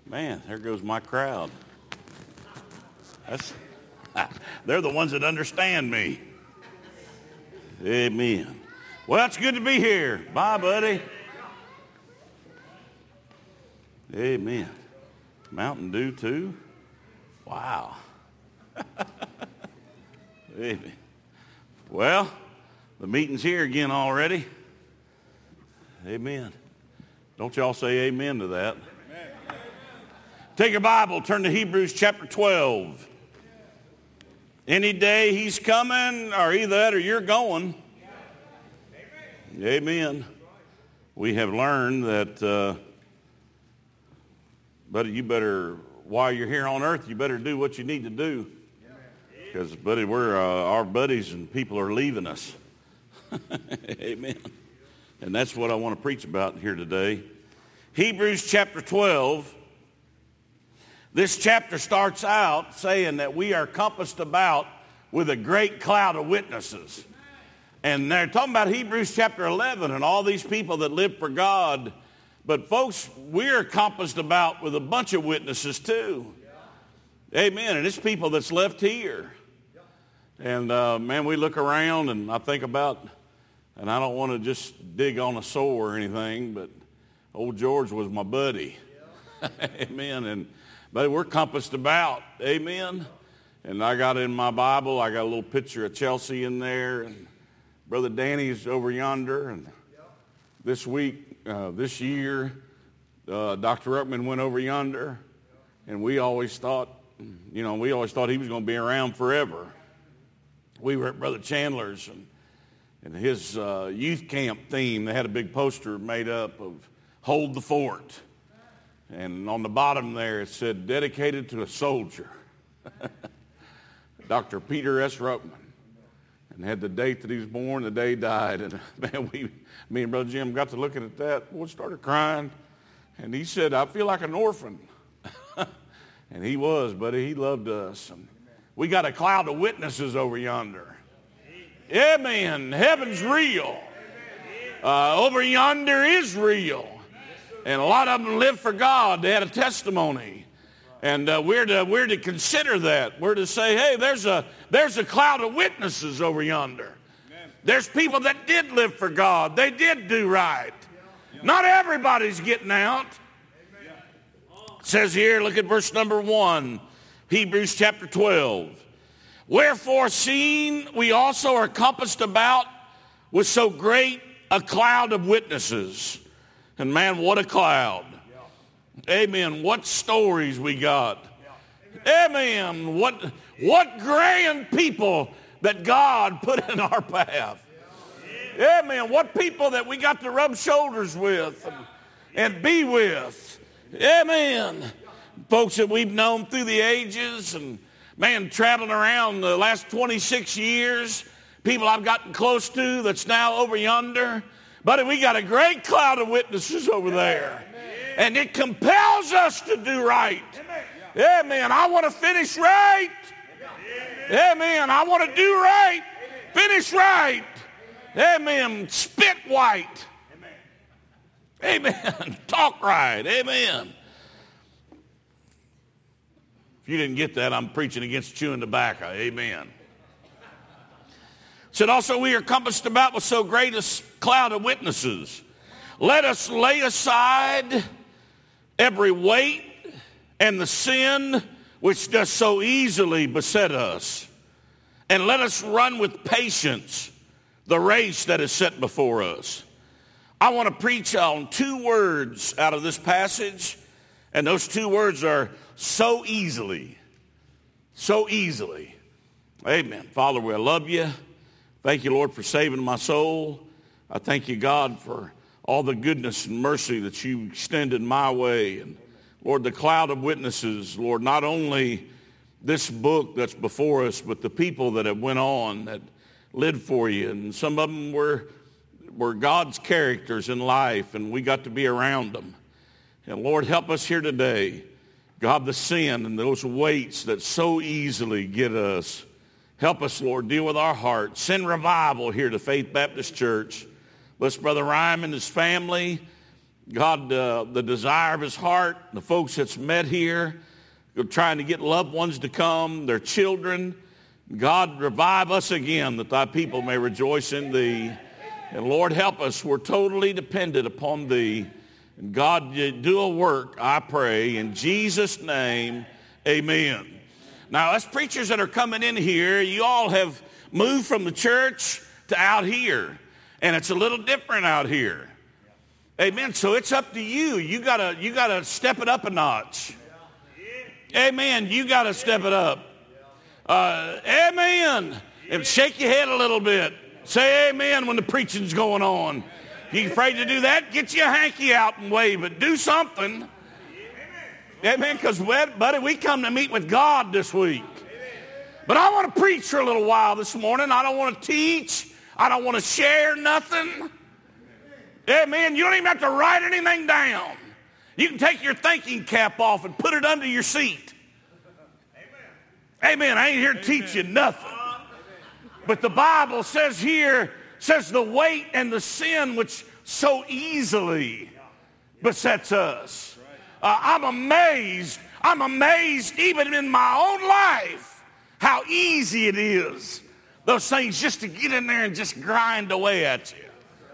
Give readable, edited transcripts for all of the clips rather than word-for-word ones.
Man, there goes my crowd. They're the ones that understand me. Amen. Well, it's good to be here. Bye, buddy. Amen. Mountain Dew, too? Wow. Amen. Well, the meeting's here again already. Amen. Don't y'all say amen to that. Amen. Take your Bible, turn to Hebrews chapter 12. Any day he's coming, or either that or you're going. Amen. We have learned that, buddy, you better, while you're here on earth, you better do what you need to do. Because, buddy, our buddies and people are leaving us. Amen. And that's what I want to preach about here today. Hebrews chapter 12. This chapter starts out saying that we are compassed about with a great cloud of witnesses. And they're talking about Hebrews chapter 11 and all these people that live for God. But folks, we're compassed about with a bunch of witnesses too. Amen. And it's people that's left here. And man, we look around and I think about, and I don't want to just dig on a sore or anything, but old George was my buddy. Amen. But we're compassed about. Amen. And I got in my Bible, I got a little picture of Chelsea in there. And Brother Danny's over yonder. And this week, this year, Dr. Ruckman went over yonder. And we always thought he was going to be around forever. We were at Brother Chandler's, and his youth camp theme, they had a big poster made up of Hold the Fort. And on the bottom there, it said, dedicated to a soldier, Dr. Peter S. Ruckman. And had the date that he was born, the day he died. And man, me and Brother Jim got to looking at that. Boy, started crying. And he said, I feel like an orphan. And he was, buddy. He loved us. And we got a cloud of witnesses over yonder. Amen. Heaven's real. Over yonder is real. And a lot of them live for God. They had a testimony. And we're to consider that. We're to say, hey, there's a cloud of witnesses over yonder. There's people that did live for God. They did do right. Not everybody's getting out. It says here, look at verse number 1. Hebrews chapter 12. Wherefore, seeing we also are compassed about with so great a cloud of witnesses. And man, what a cloud. Amen. What stories we got. Amen. What grand people that God put in our path. Amen. What people that we got to rub shoulders with and be with. Amen. Folks that we've known through the ages and, man, traveling around the last 26 years, people I've gotten close to that's now over yonder. But we got a great cloud of witnesses over there. And it compels us to do right. Amen. I want to finish right. Amen. I want to do right. Finish right. Amen. Spit white. Amen. Talk right. Amen. If you didn't get that, I'm preaching against chewing tobacco. Amen. Said also, we are compassed about with so great a cloud of witnesses. Let us lay aside every weight and the sin which does so easily beset us. And let us run with patience the race that is set before us. I want to preach on 2 words out of this passage. And those 2 words are so easily. So easily. Amen. Father, we love you. Thank you, Lord, for saving my soul. I thank you, God, for all the goodness and mercy that you extended my way. And, Lord, the cloud of witnesses, Lord, not only this book that's before us, but the people that have went on that lived for you. And some of them were God's characters in life, and we got to be around them. And, Lord, help us here today. God, the sin and those weights that so easily get us. Help us, Lord, deal with our hearts. Send revival here to Faith Baptist Church. Bless Brother Ryan and his family. God, the desire of his heart, the folks that's met here, trying to get loved ones to come, their children. God, revive us again that thy people may rejoice in thee. And Lord, help us. We're totally dependent upon thee. And God, do a work, I pray. In Jesus' name, amen. Now, us preachers that are coming in here, you all have moved from the church to out here. And it's a little different out here. Amen. So it's up to you. You gotta step it up a notch. Amen. You gotta step it up. Amen. And shake your head a little bit. Say amen when the preaching's going on. You afraid to do that? Get your hanky out and wave it. Do something. Amen. Because, buddy, we come to meet with God this week. But I want to preach for a little while this morning. I don't want to teach. I don't want to share nothing. Amen. You don't even have to write anything down. You can take your thinking cap off and put it under your seat. Amen. I ain't here to teach you nothing. But the Bible says here, says the weight and the sin which so easily besets us. I'm amazed even in my own life how easy it is. Those things just to get in there and just grind away at you.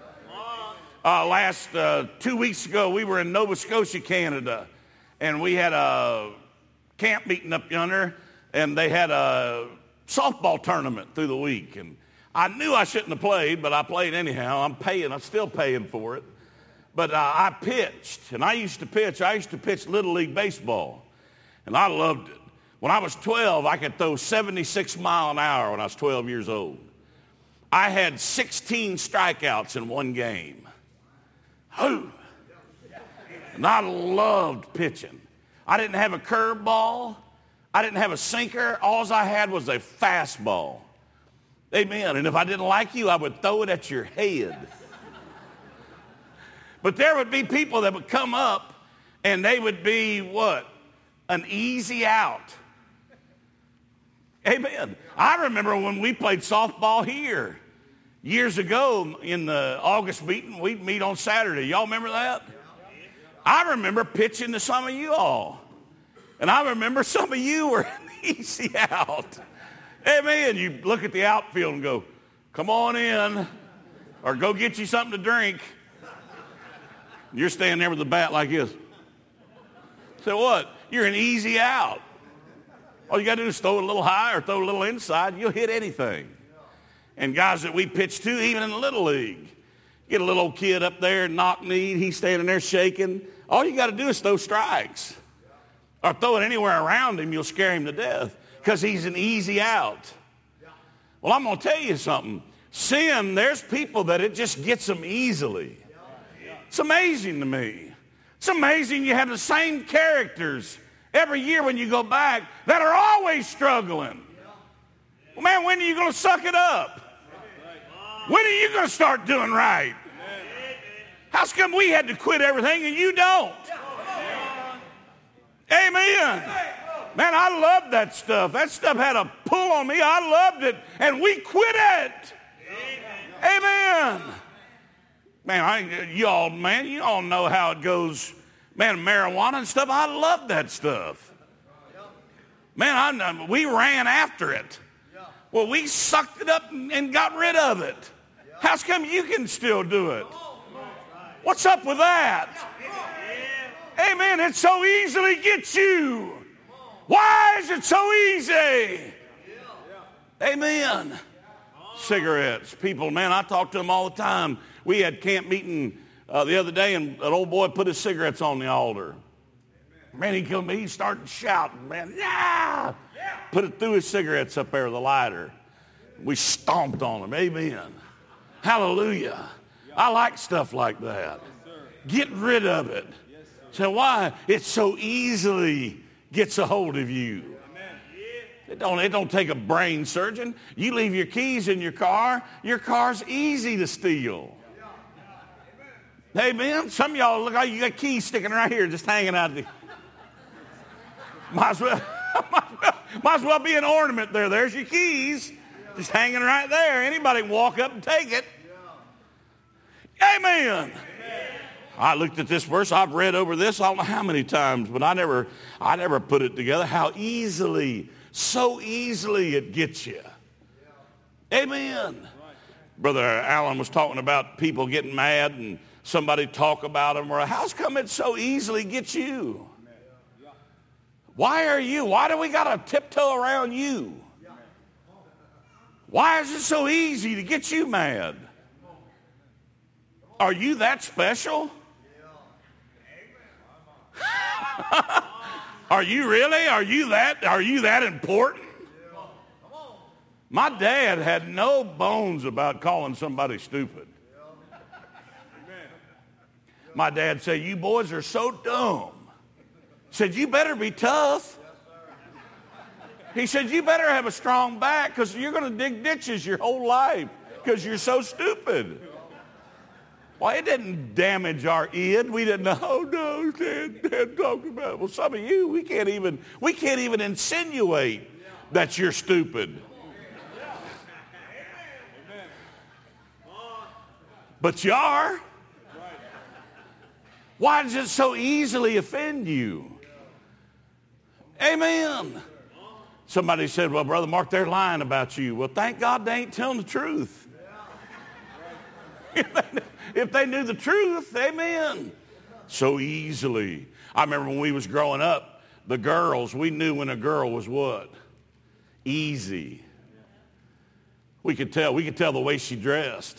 Last 2 weeks ago, we were in Nova Scotia, Canada, and we had a camp meeting up yonder, and they had a softball tournament through the week. And I knew I shouldn't have played, but I played anyhow. I'm still paying for it. But I pitched, and I used to pitch Little League baseball, and I loved it. When I was 12, I could throw 76 miles an hour when I was 12 years old. I had 16 strikeouts in one game. And I loved pitching. I didn't have a curveball. I didn't have a sinker. All I had was a fastball. Amen. And if I didn't like you, I would throw it at your head. But there would be people that would come up, and they would be, what? An easy out. Amen. I remember when we played softball here. Years ago in the August meeting, we'd meet on Saturday. Y'all remember that? I remember pitching to some of you all. And I remember some of you were easy out. Amen. You look at the outfield and go, come on in, or go get you something to drink. You're standing there with the bat like this. So what? You're an easy out. All you got to do is throw it a little high or throw it a little inside. You'll hit anything. And guys that we pitch to, even in the Little League, get a little old kid up there, knock-kneed, he's standing there shaking. All you got to do is throw strikes. Or throw it anywhere around him, you'll scare him to death because he's an easy out. Well, I'm going to tell you something. Sin, there's people that it just gets them easily. It's amazing to me. It's amazing you have the same characters every year when you go back that are always struggling. Well, man, when are you going to suck it up? When are you going to start doing right? How come we had to quit everything and you don't? Amen. Man, I loved that stuff. That stuff had a pull on me. I loved it. And we quit it. Amen. Man, you all know how it goes. Man, marijuana and stuff, I love that stuff. Man, we ran after it. Well, we sucked it up and got rid of it. How come you can still do it? What's up with that? Amen. It so easily gets you. Why is it so easy? Amen. Cigarettes. People, man, I talk to them all the time. We had camp meeting the other day, and an old boy put his cigarettes on the altar. Man, he started shouting, man, yeah! Put it through his cigarettes up there with a lighter. We stomped on him. Amen. Hallelujah. I like stuff like that. Get rid of it. So why? It so easily gets a hold of you. It don't take a brain surgeon. You leave your keys in your car's easy to steal. Amen. Some of y'all look like you got keys sticking right here, just hanging out. Might as well be an ornament there. There's your keys, just hanging right there. Anybody can walk up and take it. Amen. I looked at this verse. I've read over this I don't know how many times, but I never put it together. How easily, so easily it gets you. Amen. Brother Allen was talking about people getting mad and somebody talk about them. Or how's come it so easily gets you? Why do we got to tiptoe around you? Why is it so easy to get you mad? Are you that special? Are you really? Are you that important? My dad had no bones about calling somebody stupid. My dad said, you boys are so dumb. He said, you better be tough. He said, you better have a strong back because you're going to dig ditches your whole life because you're so stupid. Well, it didn't damage our id. We didn't know, oh, no, Dad talked about it. Well, some of you, we can't even insinuate that you're stupid. But you are. Why does it so easily offend you? Amen. Somebody said, well, Brother Mark, they're lying about you. Well, thank God they ain't telling the truth. If they knew the truth, amen. So easily. I remember when we was growing up, the girls, we knew when a girl was what? Easy. We could tell the way she dressed.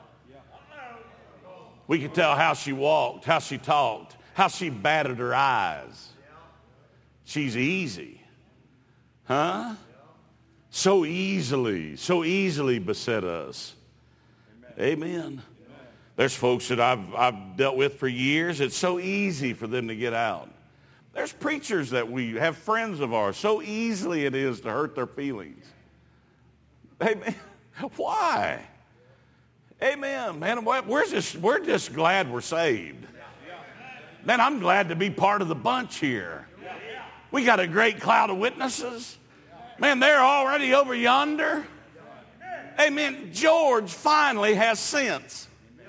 We could tell how she walked, how she talked, how she batted her eyes. She's easy. Huh? So easily beset us. Amen. There's folks that I've dealt with for years. It's so easy for them to get out. There's preachers that we have, friends of ours, so easily it is to hurt their feelings. Amen. Why? Amen, man. We're just glad we're saved. Man, I'm glad to be part of the bunch here. We got a great cloud of witnesses. Man, they're already over yonder. Amen. George finally has sense.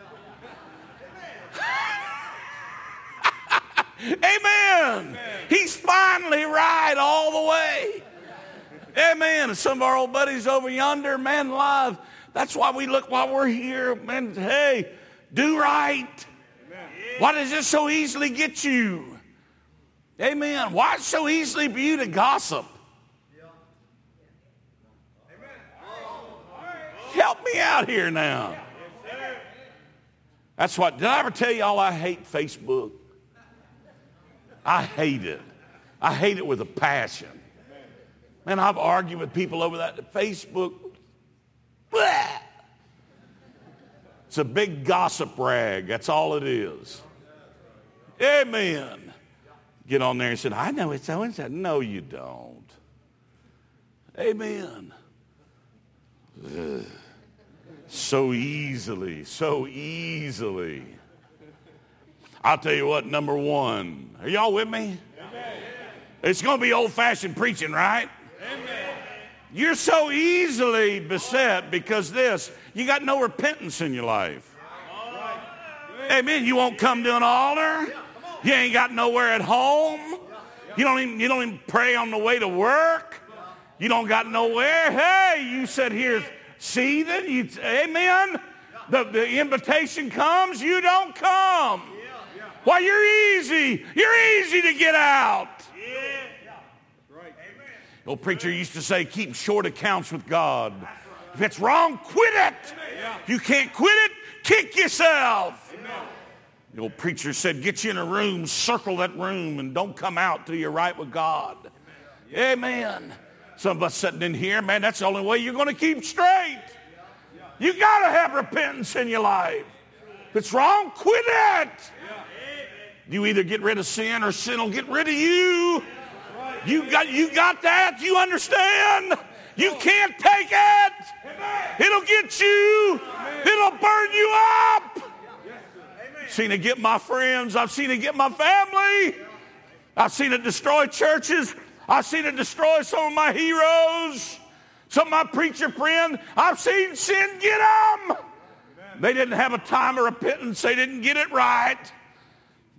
Amen. He's finally right all the way. Amen. And some of our old buddies over yonder, man, live. That's why we look while we're here. Man, hey, do right. Why does this so easily get you? Amen. Why is it so easily for you to gossip? Help me out here now. That's what, did I ever tell y'all I hate Facebook? I hate it. I hate it with a passion. Man, I've argued with people over that. Facebook, bleh. It's a big gossip rag. That's all it is. Amen. Get on there and say, I know it's so and so. No, you don't. Amen. Ugh. So easily. I'll tell you what, number one. Are y'all with me? Amen. It's going to be old-fashioned preaching, right? Amen. You're so easily beset because you got no repentance in your life. Right. Amen. You won't come to an altar. You ain't got nowhere at home. You don't even pray on the way to work. You don't got nowhere. Hey, you sit here seething. Amen. The invitation comes, you don't come. Why, you're easy. You're easy to get out. The old preacher used to say, keep short accounts with God. If it's wrong, quit it. If you can't quit it, kick yourself. The old preacher said, get you in a room, circle that room, and don't come out till you're right with God. Amen. Some of us sitting in here, man, that's the only way you're going to keep straight. You got to have repentance in your life. If it's wrong, quit it. You either get rid of sin or sin will get rid of you. You got that? You understand? You can't take it. It'll get you. It'll burn you up. I've seen it get my friends. I've seen it get my family. I've seen it destroy churches. I've seen it destroy some of my heroes, some of my preacher friends. I've seen sin get them. They didn't have a time of repentance. They didn't get it right.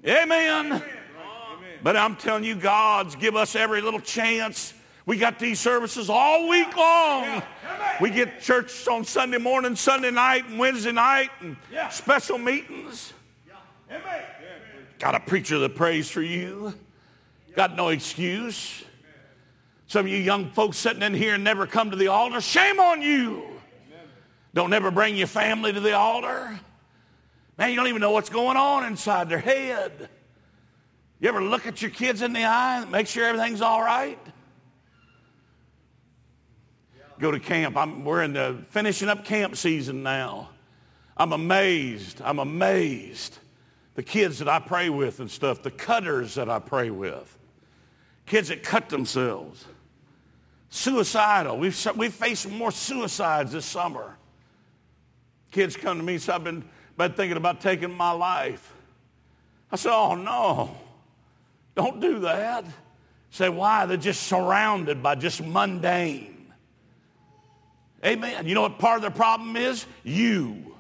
Amen. But I'm telling you, God's give us every little chance. We got these services all week long. We get church on Sunday morning, Sunday night, and Wednesday night, and special meetings. Got a preacher that prays for you. Got no excuse. Some of you young folks sitting in here and never come to the altar, shame on you. Don't ever bring your family to the altar. Man, you don't even know what's going on inside their head. You ever look at your kids in the eye and make sure everything's all right? Go to camp. We're in the finishing up camp season now. I'm amazed. The kids that I pray with and stuff, the cutters that I pray with, kids that cut themselves, suicidal. We've faced more suicides this summer. Kids come to me, so I've been thinking about taking my life. I said, oh no, don't do that. Say, why? They're just surrounded by just mundane. Amen. You know what part of their problem is? You.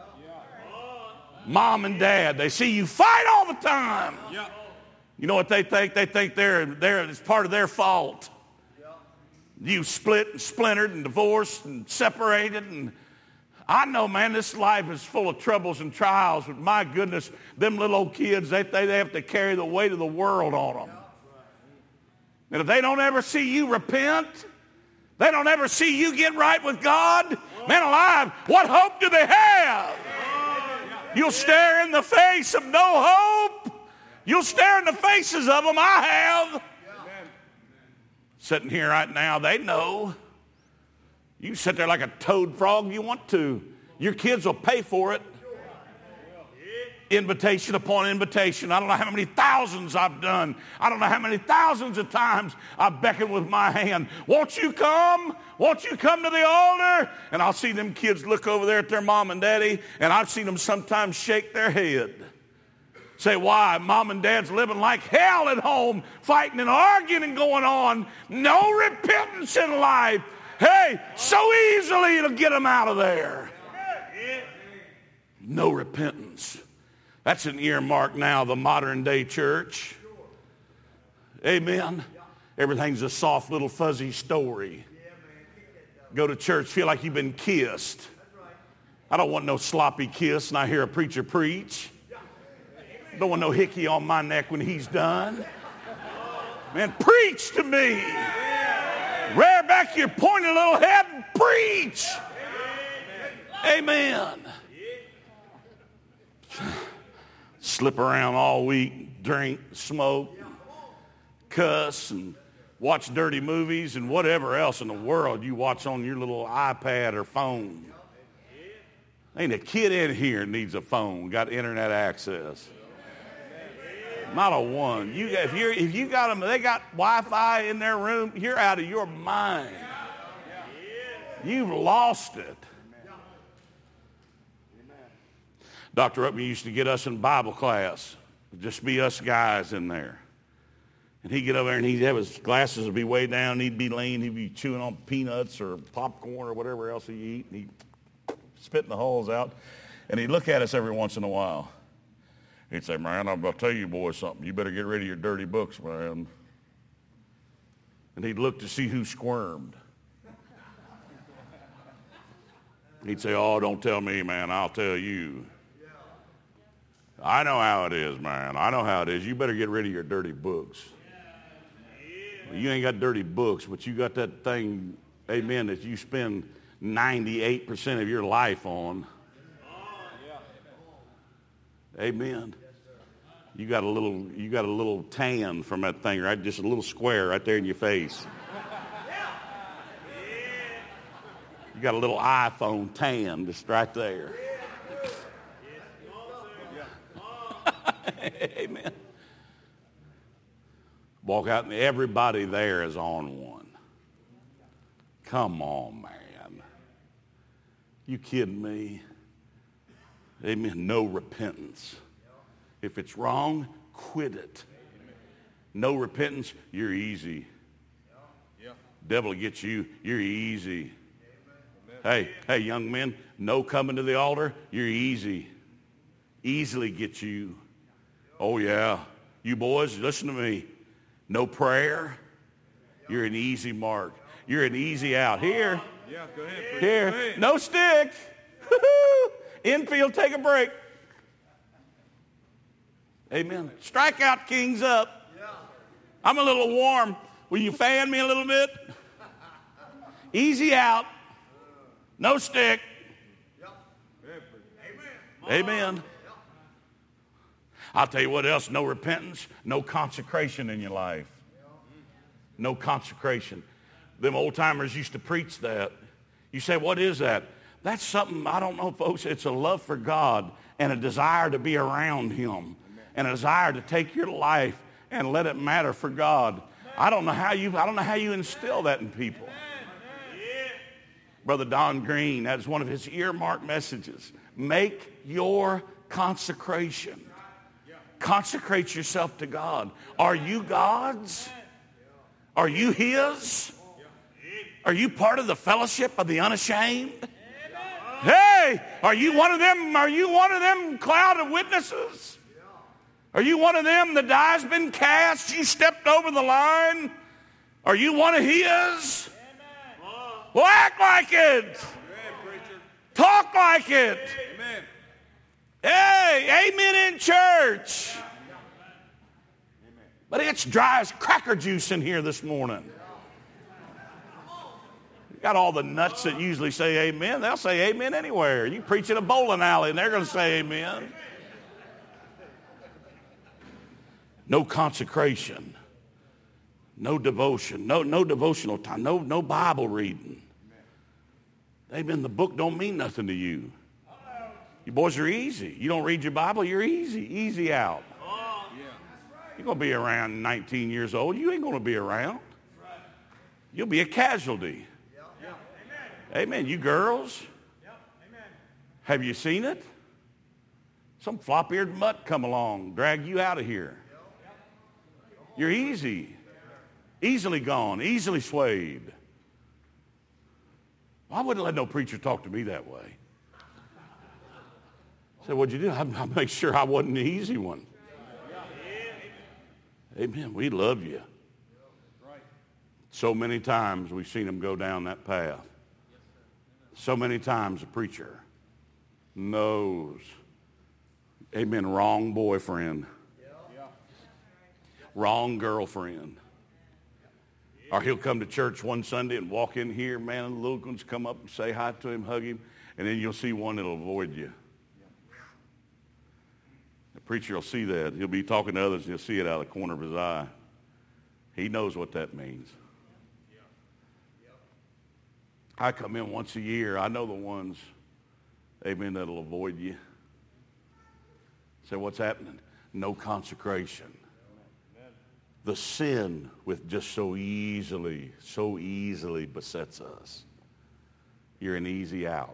Mom and dad, they see you fight all the time. You know what they think? They think it's part of their fault. You split and splintered and divorced and separated. And I know, man, this life is full of troubles and trials. But my goodness, them little old kids, they have to carry the weight of the world on them. And if they don't ever see you repent, they don't ever see you get right with God, man alive, what hope do they have? You'll stare in the face of no hope. You'll stare in the faces of them. I have. Sitting here right now, they know. You sit there like a toad frog if you want to. Your kids will pay for it. Invitation upon invitation. I don't know how many thousands I've done. I don't know how many thousands of times I've beckoned with my hand. Won't you come? Won't you come to the altar? And I'll see them kids look over there at their mom and daddy, and I've seen them sometimes shake their head. Say, why? Mom and dad's living like hell at home, fighting and arguing and going on. No repentance in life. Hey, so easily it'll get them out of there. No repentance. That's an earmark now, the modern day church. Amen. Everything's a soft little fuzzy story. Go to church, feel like you've been kissed. I don't want no sloppy kiss and I hear a preacher preach. Don't want no hickey on my neck when he's done. Man, preach to me. Rear back your pointy little head and preach. Amen. Slip around all week, drink, smoke, cuss, and watch dirty movies and whatever else in the world you watch on your little iPad or phone. Ain't a kid in here needs a phone, got internet access. Not a one. If you got them, they got Wi-Fi in their room, you're out of your mind. You've lost it. Dr. Upman used to get us in Bible class. Just be us guys in there. And he'd get over there and he'd have his glasses would be way down. And he'd be lean. He'd be chewing on peanuts or popcorn or whatever else he'd eat. And he'd spit the holes out. And he'd look at us every once in a while. He'd say, man, I'm going to tell you boys something. You better get rid of your dirty books, man. And he'd look to see who squirmed. He'd say, oh, don't tell me, man. I'll tell you. I know how it is, man. I know how it is. You better get rid of your dirty books. Well, you ain't got dirty books, but you got that thing, amen, that you spend 98% of your life on. Amen. You got a little tan from that thing, right? Just a little square right there in your face. You got a little iPhone tan just right there. Amen. Walk out and everybody there is on one. Come on, man. You kidding me? Amen. No repentance. If it's wrong, quit it. No repentance, you're easy. Devil gets you, you're easy. Hey, young men, no coming to the altar, you're easy. Easily get you. Oh, yeah. You boys, listen to me. No prayer, you're an easy mark. You're an easy out. Here. Yeah, go ahead. Here. Go ahead. No stick. Infield, take a break. Amen. Strikeout kings up. I'm a little warm. Will you fan me a little bit? Easy out. No stick. Amen. I'll tell you what else. No repentance. No consecration in your life. No consecration. Them old timers used to preach that. You say, what is that? That's something, I don't know, folks. It's a love for God and a desire to be around him and a desire to take your life and let it matter for God. I don't know how you instill that in people. Brother Don Green, that's one of his earmarked messages. Make your consecration. Consecrate yourself to God. Are you God's? Are you his? Are you part of the fellowship of the unashamed? Hey, are you one of them? Are you one of them cloud of witnesses? Are you one of them? The die's been cast. You stepped over the line. Are you one of his? Well, act like it. Talk like it. Hey, amen in church. But it's dry as cracker juice in here this morning. You got all the nuts that usually say amen. They'll say amen anywhere. You preach in a bowling alley and they're going to say amen. No consecration. No devotion. No devotional time. No Bible reading. Amen. The book don't mean nothing to you. You boys are easy. You don't read your Bible, you're easy. Easy out. You're going to be around 19 years old. You ain't going to be around. You'll be a casualty. Amen. You girls, have you seen it? Some flop-eared mutt come along, drag you out of here. You're easy. Easily gone, easily swayed. I wouldn't let no preacher talk to me that way. I said, what'd you do? I make sure I wasn't the easy one. Amen. We love you. So many times we've seen them go down that path. So many times a preacher knows, amen, wrong boyfriend, wrong girlfriend. Or he'll come to church one Sunday and walk in here, man, and the little ones come up and say hi to him, hug him, and then you'll see one that'll avoid you. The preacher will see that. He'll be talking to others and he'll see it out of the corner of his eye. He knows what that means. I come in once a year. I know the ones, amen, that'll avoid you. Say, what's happening? No consecration. The sin with just so easily besets us. You're an easy out.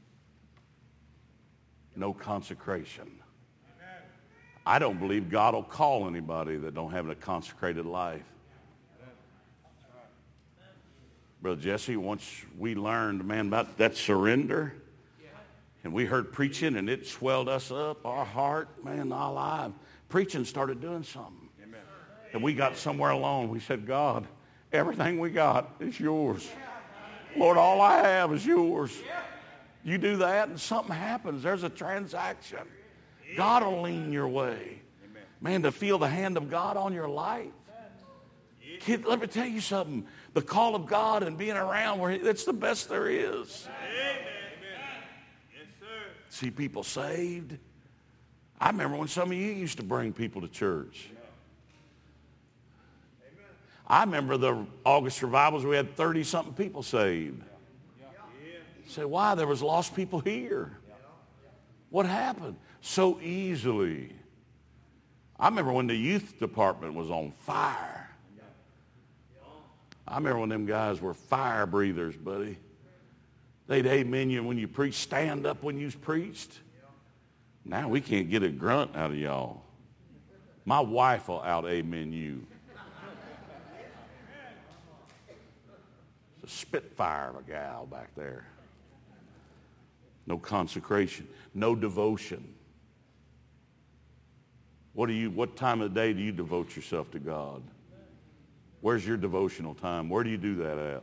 No consecration. I don't believe God will call anybody that don't have a consecrated life. Brother Jesse, once we learned, man, about that surrender, and we heard preaching, and it swelled us up, our heart, man, our life. Preaching started doing something. Amen. And we got somewhere alone. We said, God, everything we got is yours. Lord, all I have is yours. You do that, and something happens. There's a transaction. God will lean your way. Man, to feel the hand of God on your life. Kid, let me tell you something. The call of God and being around where it's the best there is. Amen. Yes, sir. See people saved. I remember when some of you used to bring people to church. Amen. I remember the August revivals, we had 30-something people saved. Say, why? There was lost people here. What happened? So easily. I remember when the youth department was on fire. I remember when them guys were fire breathers, buddy. They'd amen you when you preach, stand up when you preached. Now we can't get a grunt out of y'all. My wife will out amen you. It's a spitfire of a gal back there. No consecration, no devotion. What time of the day do you devote yourself to God? Where's your devotional time? Where do you do that at?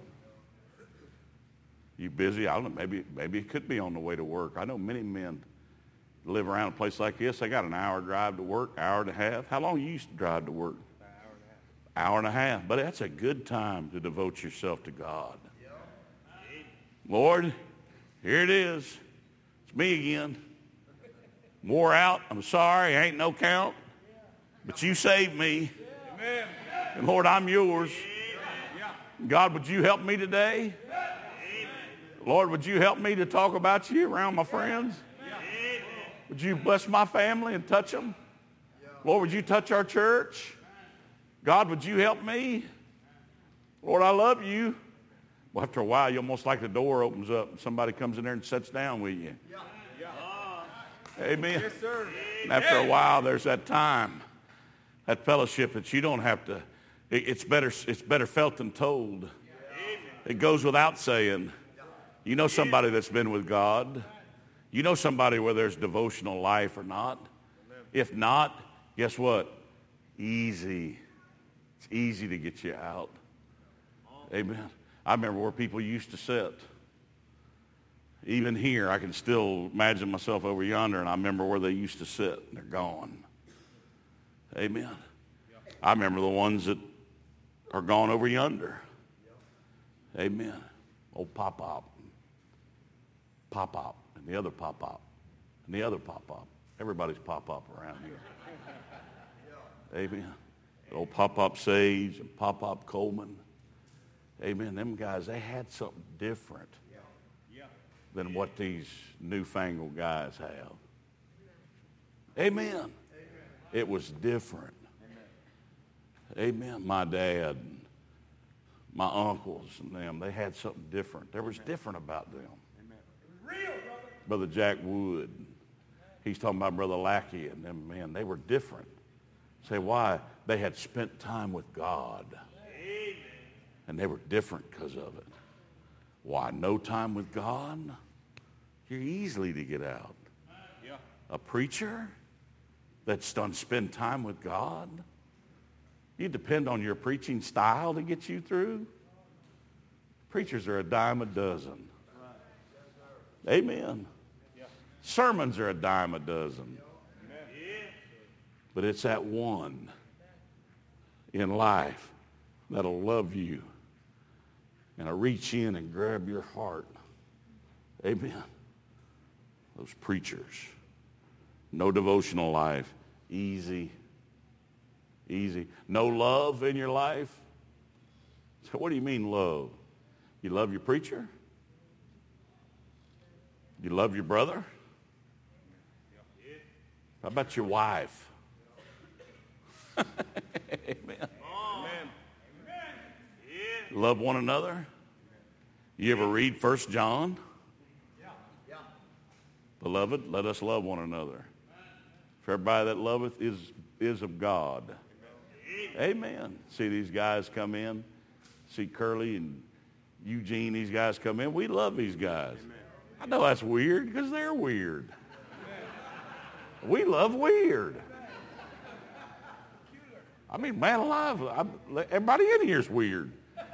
You busy? I don't know. Maybe it could be on the way to work. I know many men live around a place like this. They got an hour drive to work, hour and a half. How long you used to drive to work? Hour and a half. But that's a good time to devote yourself to God. Lord, here it is. It's me again. Wore out. I'm sorry. Ain't no count. But you saved me. And Lord, I'm yours. God, would you help me today? Lord, would you help me to talk about you around my friends? Would you bless my family and touch them? Lord, would you touch our church? God, would you help me? Lord, I love you. Well, after a while, you almost like the door opens up and somebody comes in there and sits down with you. Amen. Yes, sir. And after a while, there's that time, that fellowship that you don't have to. It's better felt than told. It goes without saying. You know somebody that's been with God. You know somebody where there's devotional life or not. If not, guess what? Easy. It's easy to get you out. Amen. I remember where people used to sit. Even here, I can still imagine myself over yonder, and I remember where they used to sit, and they're gone. Amen. I remember the ones that are gone over yonder. Amen. Old Pop-Pop. Pop-Pop, and the other Pop-Pop, and the other Pop-Pop. Everybody's Pop-Pop around here. Amen. Old Pop-Pop Sage and Pop-Pop Coleman. Amen. Them guys, they had something different than what these newfangled guys have. Amen. It was different. Amen. My dad, my uncles and them, they had something different. There was different about them. Brother Jack Wood, he's talking about Brother Lackey and them, man, they were different. Say why? They had spent time with God. And they were different because of it. Why? No time with God? You're easily to get out. A preacher that's done spend time with God? You depend on your preaching style to get you through? Preachers are a dime a dozen. Amen. Sermons are a dime a dozen. But it's that one in life that'll love you and will reach in and grab your heart. Amen. Those preachers. No devotional life. Easy. Easy. No love in your life. So what do you mean love? You love your preacher? You love your brother? How about your wife? Amen. Love one another. You ever read 1 John? Beloved, let us love one another. For everybody that loveth is of God. Amen. See these guys come in. See Curly and Eugene, these guys come in. We love these guys. I know that's weird because they're weird. We love weird. I mean, man alive, everybody in here is weird.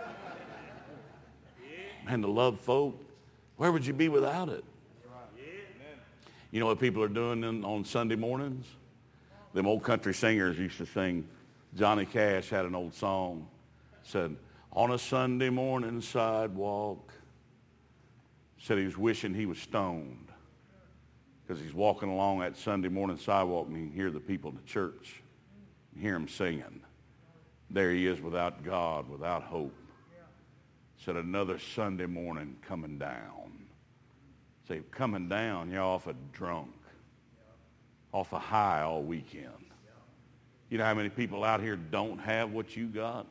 Man, to love folk, where would you be without it? You know what people are doing on Sunday mornings? Them old country singers used to sing. Johnny Cash had an old song. Said, on a Sunday morning sidewalk. Said he was wishing he was stoned. Because he's walking along that Sunday morning sidewalk and he can hear the people in the church. And hear them singing. There he is without God, without hope. Said another Sunday morning coming down. Say, coming down, you're off a drunk. Off a high all weekend. You know how many people out here don't have what you got?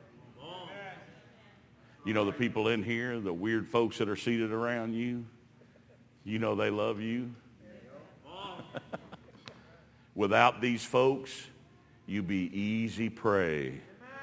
You know the people in here, the weird folks that are seated around you, you know they love you. Without these folks, you be easy prey.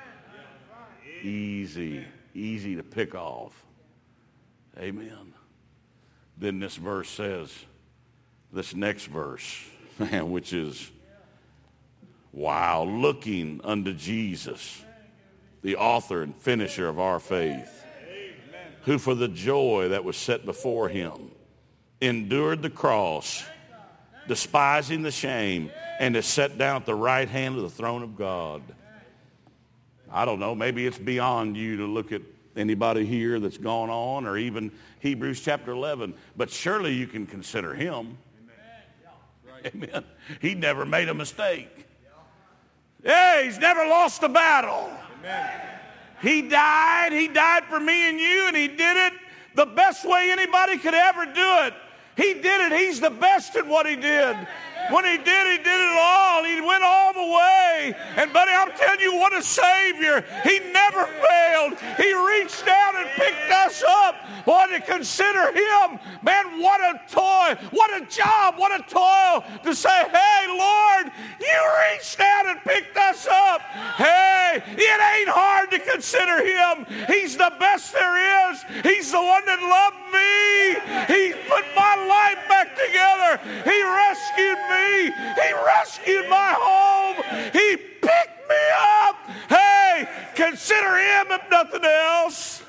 Easy to pick off. Amen. Then this verse says, this next verse, which is Wow, looking unto Jesus, the author and finisher of our faith, who for the joy that was set before him endured the cross, despising the shame, and is set down at the right hand of the throne of God. I don't know, maybe it's beyond you to look at anybody here that's gone on, or even Hebrews chapter 11, but surely you can consider him. Amen. He never made a mistake. Yeah, he's never lost a battle. He died for me and you, and he did it the best way anybody could ever do it. He did it. He's the best at what he did. When he did it all. He went all the way. And buddy, I'm telling you, what a Savior. He never failed. He reached down and picked us up. Boy, to consider him, man, what a toil, what a job, what a toil to say, hey, Lord, you reached down and picked us up. Hey, it ain't hard to consider him. He's the best there is. He's the one that loved me. He put my life back together. He rescued me. He rescued my home. He picked me up. Hey, consider him if nothing else.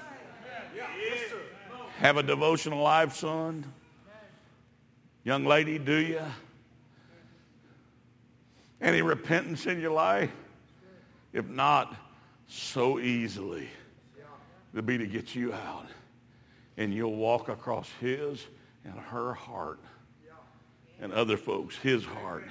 Have a devotional life, son. Young lady, do you? Any repentance in your life? If not, so easily to be to get you out. And you'll walk across his and her heart and other folks, his heart.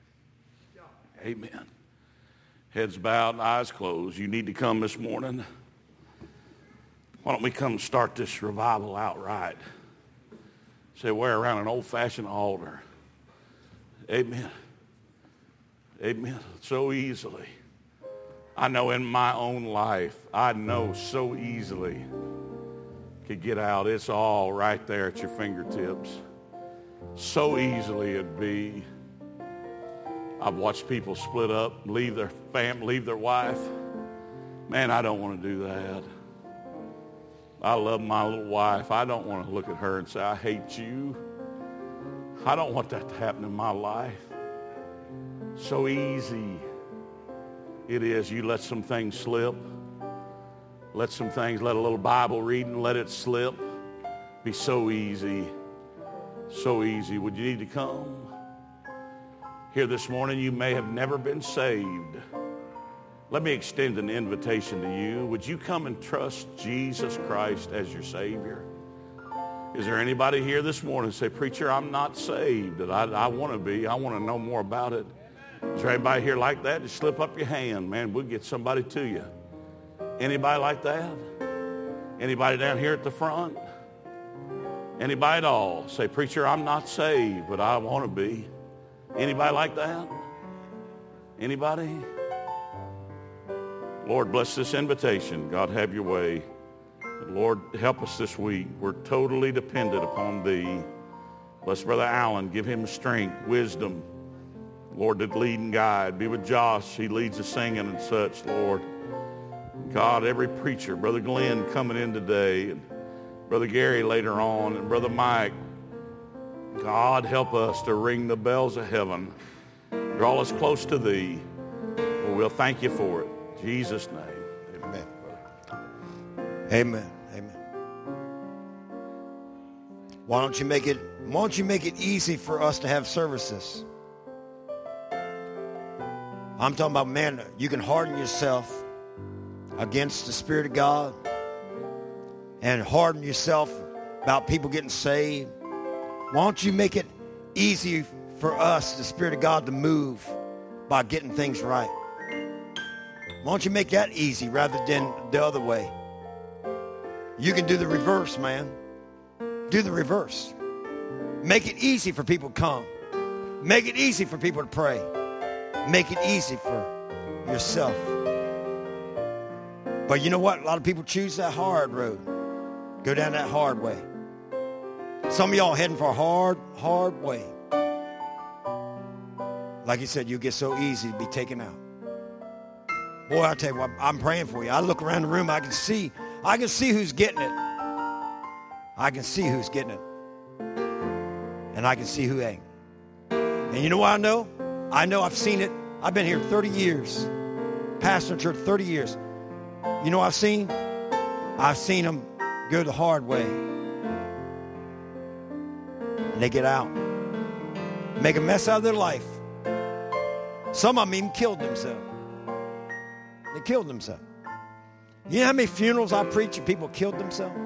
Amen. Heads bowed and eyes closed. You need to come this morning. Why don't we come start this revival out right? Say, we're around an old-fashioned altar. Amen. Amen. So easily. I know in my own life, I know so easily could get out. It's all right there at your fingertips. So easily it'd be. I've watched people split up, leave their family, leave their wife. Man, I don't want to do that. I love my little wife. I don't want to look at her and say, I hate you. I don't want that to happen in my life. So easy it is. You let some things slip. Let some things, let a little Bible reading, let it slip. Be so easy. So easy. Would you need to come? Here this morning, you may have never been saved. Let me extend an invitation to you. Would you come and trust Jesus Christ as your Savior? Is there anybody here this morning say, preacher, I'm not saved, that I want to be. I want to know more about it. Is there anybody here like that? Just slip up your hand, man. We'll get somebody to you. Anybody like that? Anybody down here at the front? Anybody at all? Say, preacher, I'm not saved, but I want to be. Anybody like that? Anybody? Lord, bless this invitation. God, have your way. Lord, help us this week. We're totally dependent upon thee. Bless Brother Allen. Give him strength, wisdom. Lord, to lead and guide. Be with Josh. He leads the singing and such, Lord. God, every preacher, Brother Glenn coming in today, and Brother Gary later on, and Brother Mike. God, help us to ring the bells of heaven. Draw us close to thee. We'll thank you for it. In Jesus' name. Amen. Amen. Amen. Why don't you make it easy for us to have services? I'm talking about, man, you can harden yourself against the Spirit of God and harden yourself about people getting saved. Why don't you make it easy for us, the Spirit of God, to move by getting things right? Why don't you make that easy rather than the other way? You can do the reverse, man. Do the reverse. Make it easy for people to come. Make it easy for people to pray. Make it easy for yourself. But you know what? A lot of people choose that hard road. Go down that hard way. Some of y'all heading for a hard way. Like he said, you get so easy to be taken out. Boy, I tell you what, I'm praying for you. I look around the room, I can see who's getting it. I can see who's getting it. And I can see who ain't. And you know what I know? I know I've seen it I've been here 30 years. Pastoring church 30 years. You know what I've seen? I've seen them go the hard way. And they get out. Make a mess out of their life. Some of them even killed themselves. They killed themselves. You know how many funerals I preach and people killed themselves?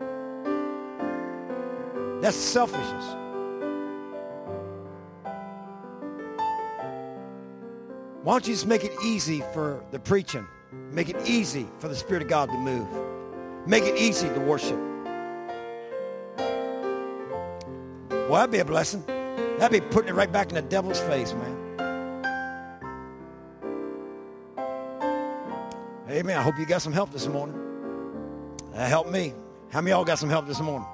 That's selfishness. Why don't you just make it easy for the preaching? Make it easy for the Spirit of God to move. Make it easy to worship. Well, that'd be a blessing. That'd be putting it right back in the devil's face, man. Amen. I hope you got some help this morning. That helped me. How many of y'all got some help this morning?